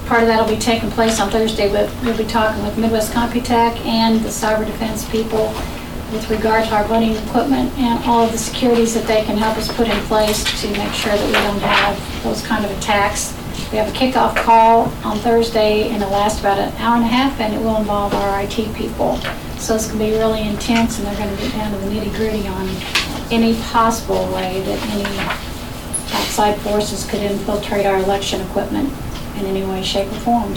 Part of that will be taking place on Thursday. We'll be talking with Midwest Computech and the cyber defense people with regard to our voting equipment and all of the securities that they can help us put in place to make sure that we don't have those kind of attacks. We have a kickoff call on Thursday, and it'll last about an hour and a half, and it will involve our IT people. So it's going to be really intense, and they're going to get down to the nitty-gritty on any possible way that any outside forces could infiltrate our election equipment in any way, shape, or form.